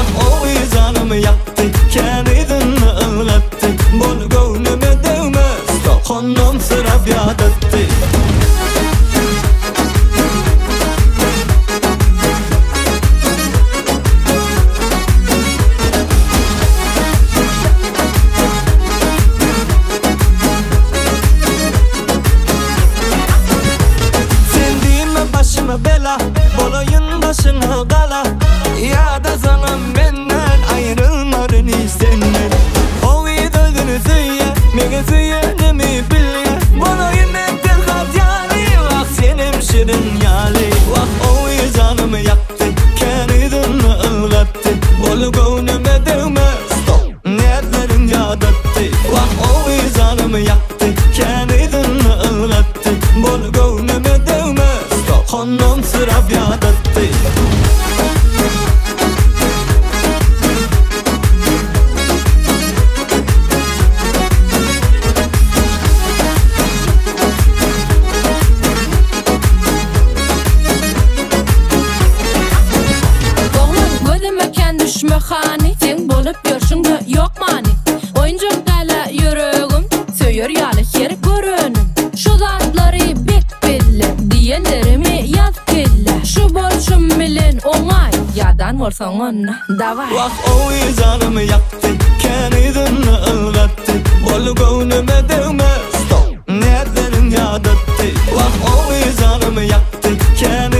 o vicdanımı yaktı, kendini ılgattı. Bol gönlüme değmez, dokunum sırap yadattı. Başıma bela, bolayın başına kala. Ya da sana benden ayrılmadın istenen. O videodunu söyle, mege söylemi bile. Bolayın ettir kat yani, bak senin şirin yali. Bak o vicdanımı yaktı, kendini ılgattı. Bolu gönlüme değmez, niyetlerin yadattı. Bak o vicdanımı yaktı, kendini ılgattı. Bolu gönlüme değmez, konum sırap yadattı. Oğlum gözüme ken düşme hani, sen bolup görüşün de yok mani. Oyuncak dala yüreğim, söyür yalı her görünüm. Şu zatları bek belli, diyenlerimi yaz kelle. Şu borçum bilen onay, yadan varsan ona davay. Bak o vicdanımı yaktı, kendini ılgattı. Bolu gönlüme değmez, niyetlerin yadattı. Bak o vicdanımı yaktı, kendini